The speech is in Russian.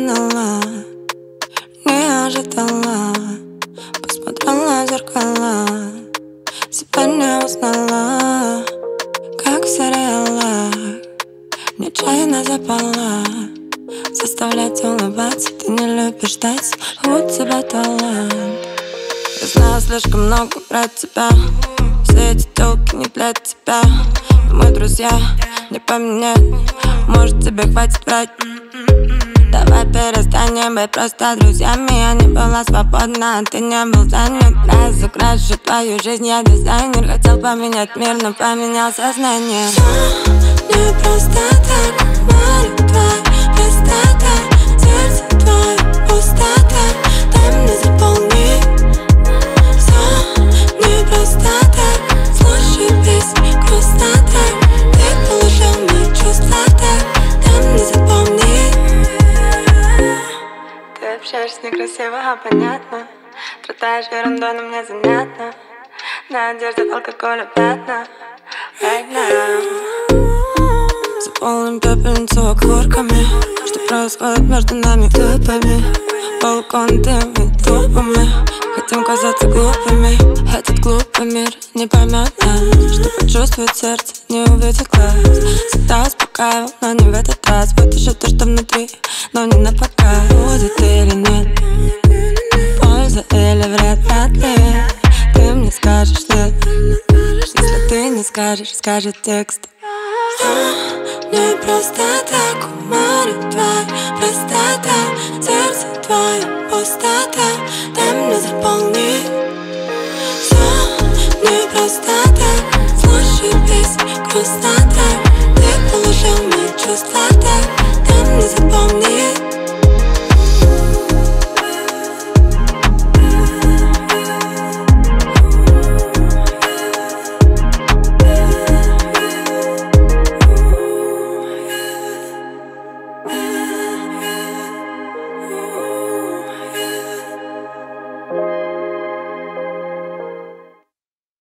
знала, не ожидала. Посмотрела в зеркала, себя не узнала. Как в сериалах, нечаянно запала. Заставлять улыбаться, ты не любишь ждать. У тебя талант. Я знаю слишком много про тебя. Все эти тёлки не для тебя. Мы друзья, не поменять. Может, тебе хватит врать. Давай перестанем быть просто друзьями. Я не была свободна, а ты не был занят. Разукрашу твою жизнь, я дизайнер. Хотел поменять мир, но поменял сознание. Всё не просто так, море твой, простота. Сердце твое, пустота, дай мне заполнить. Всё не просто так, слушай песни, грустно так. Ты положил мои чувства так, дай мне запомнить. Ты общаешься некрасиво, а понятно. Страдаешь ерундой, но мне занятно. На одежде алкоголя пятна. Right now. Заполним пепельницу окурками. Что происходит между нами тупыми? Балкон теми трупами. Хотим казаться глупыми. Этот глупый мир не поймет нас. Что почувствует сердце, не увидит глаз. Всегда успокаивал, но не в этот раз. Вот еще то, что внутри, но не напоказ. Будет или нет, польза или вред, вряд ли. Ты мне скажешь нет. Если ты не скажешь, скажет текст. Не просто так, море твой, простота. Сердце твое, пустота, дай мне заполнить. Всё не просто так, слушай песни, грустно так. Ты положил мои чувства